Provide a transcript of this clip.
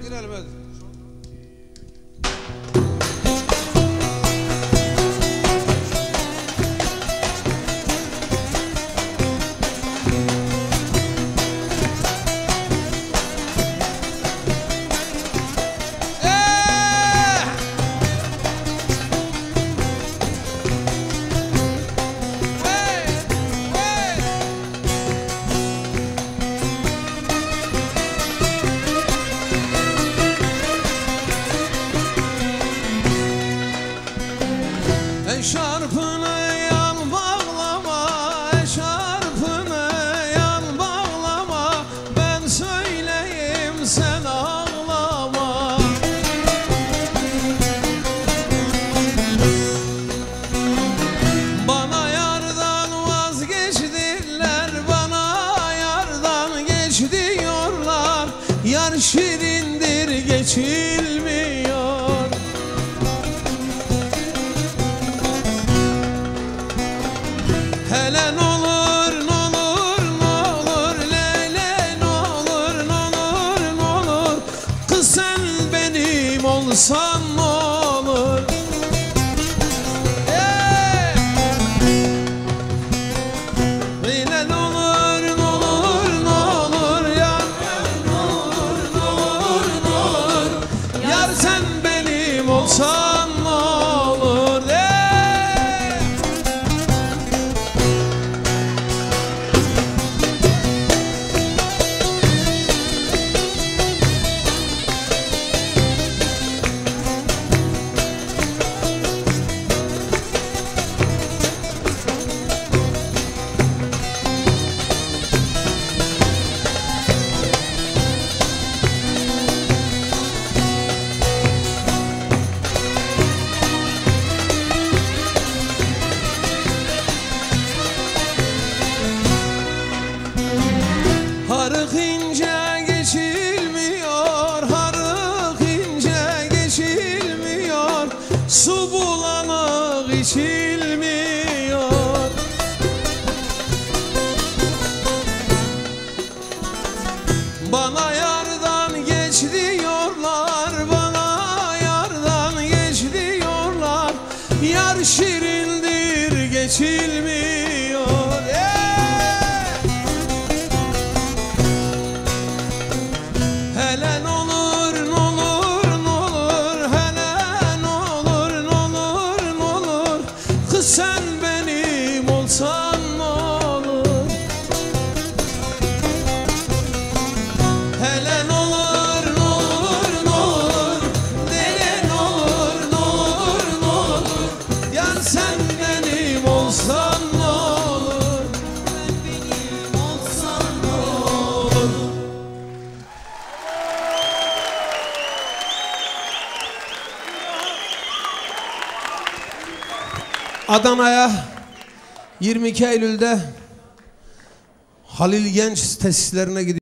girelim hadi. Eşarpını yan bağlama, eşarpını yan bağlama, ben söyleyeyim sen ağlama. Bana yardan vazgeçtiler, bana yardan geç diyorlar, yar şirindir geçilmiyor. Hele n'olur, n'olur, n'olur, lele n'olur, n'olur, n'olur, kız sen benim olsan n'olur. Lele n'olur, n'olur, n'olur, yar n'olur, n'olur, n'olur, yar sen benim olsan n'olur. Harık ince geçilmiyor, harık ince geçilmiyor, su bulanık içilmiyor. Bana yardan geç diyorlar, bana yardan geç diyorlar, yar şirindir geçilmiyor. Hele n'olur, n'olur, n'olur, hele n'olur, n'olur, n'olur, kız sen benim olsan n'olur. Hele n'olur, n'olur, n'olur, deli n'olur, n'olur, n'olur, yar sen benim olsan n'olur, ben benim olsan n'olur. Adana'ya 22 Eylül'de Halil Genç tesislerine gidiyor.